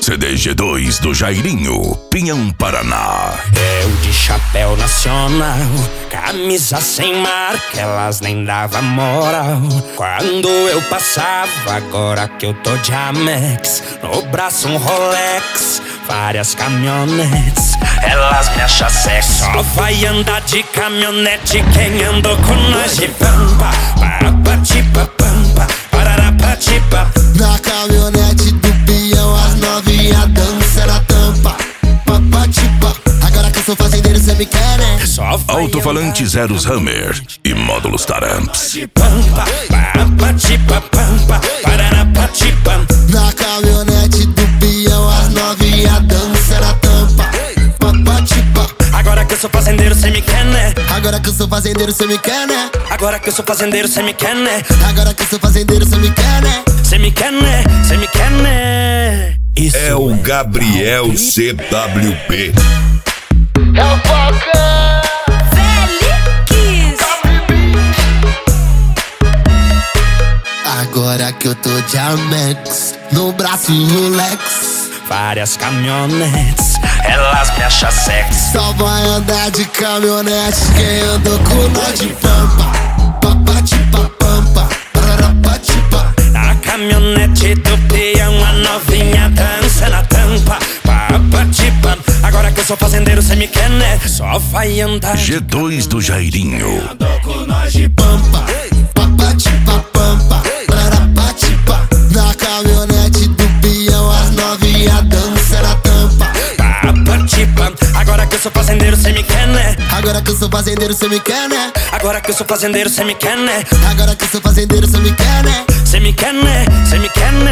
CDG2 do Jairinho, Pinhão, Paraná. Eu de chapéu nacional, camisa sem marca, elas nem davam moral. Quando eu passava, agora que eu tô de Amex, no braço um Rolex, várias caminhonetes, elas me acham sexy. Só vai andar de caminhonete quem andou com nós de pampa. Papatipa pampa, pararapatipa. Na caminhonete do peão, as novinha dança na tampa. Papatipa. Agora que eu sou fazendeiro, cê me quer, né? Alto-falante Zeros Hammer e módulos Taramps. Pampa, papatipa pampa, pararapatipa. Na caminhonete do peão, as novinha dança na tampa. Papatipa. Agora que eu sou fazendeiro, cê me quer, né? Agora que eu sou fazendeiro, cê me quer, né? Agora que eu sou fazendeiro, cê me quer, né? Agora que eu sou fazendeiro, cê me quer, né? Cê me quer, né? Cê me quer, né? Isso É o Gabriel CWP. É o Falcão Felix. Agora que eu tô de Amex, no braço Rolex, várias caminhonetes, elas me acham sexy. só vai andar de caminhonete quem andou com nós de pampa. Papatipa pampa, pararapatipa. Na caminhonete do peão, a novinha dança na tampa. Papatipa. Agora que eu sou fazendeiro, cê me quer, né? Só vai andar G2 do Jairinho. andou com nós de Pampa, papatipa pampa, pararapatipa. Na caminhonete do peão, as novinha dança na tampa. papatipa. Agora que eu sou fazendeiro, cê me quer, né? Agora que eu sou fazendeiro, cê me quer, né? Agora que eu sou fazendeiro, cê me quer, né? Agora que eu sou fazendeiro, cê me quer, né? Cê me quer, né? Cê me quer, né?